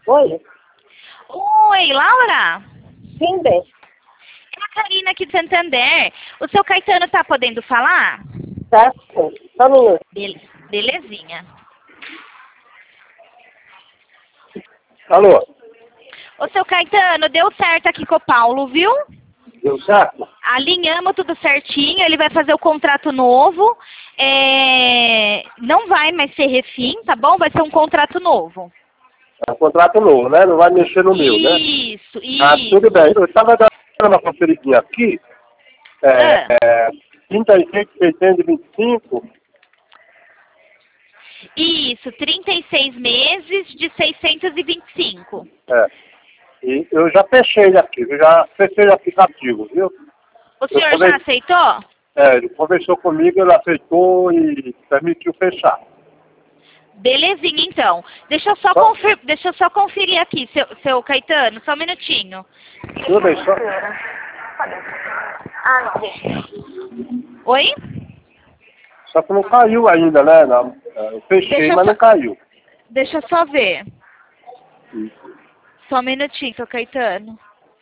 Oi? Oi, Laura? Sim, bem. É a Karina aqui de Santander. O seu Caetano tá podendo falar? Tá, sim. Só um minuto. Belezinha. Alô? Ô, seu Caetano, deu certo aqui com o Paulo, viu? Deu certo? Alinhamos tudo certinho, ele vai fazer o contrato novo. Não vai mais ser refim, tá bom? Vai ser um contrato novo. É um contrato novo, né? Não vai mexer no meu, né? Isso. Ah, tudo bem. Eu estava dando uma conferidinha aqui. Ah. 36.625. Isso, 36 meses de 625. É. E eu já fechei aqui. Eu já fechei o aplicativo, viu? O senhor já aceitou? Ele conversou comigo, ele aceitou e permitiu fechar. Belezinha, então. Deixa eu só conferir aqui, seu Caetano, só um minutinho. Tudo bem, só... Ah, não. Oi? Só que não caiu ainda, né? Não, eu fechei, mas não caiu. Deixa eu só ver. Só um minutinho, seu Caetano.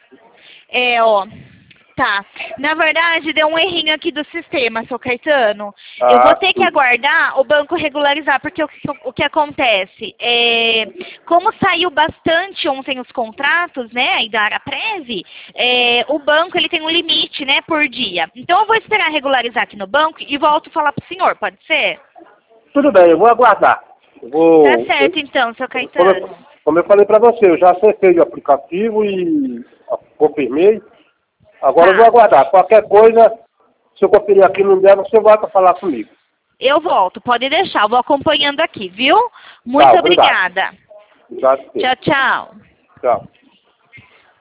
Tá. Na verdade, deu um errinho aqui do sistema, seu Caetano. Eu vou ter que aguardar o banco regularizar, porque o que acontece? Como saiu bastante ontem os contratos, né, aí da Araprev, o banco ele tem um limite, né, por dia. Então eu vou esperar regularizar aqui no banco e volto a falar pro senhor, pode ser? Tudo bem, eu vou aguardar. Tá certo então, seu Caetano. Como eu falei para você, eu já acessei o aplicativo e confirmei. Agora eu vou aguardar. Qualquer coisa, se eu conferir aqui não der, você volta a falar comigo. Eu volto, pode deixar. Eu vou acompanhando aqui, viu? Muito obrigada. Obrigado. Tchau, tchau. Tchau.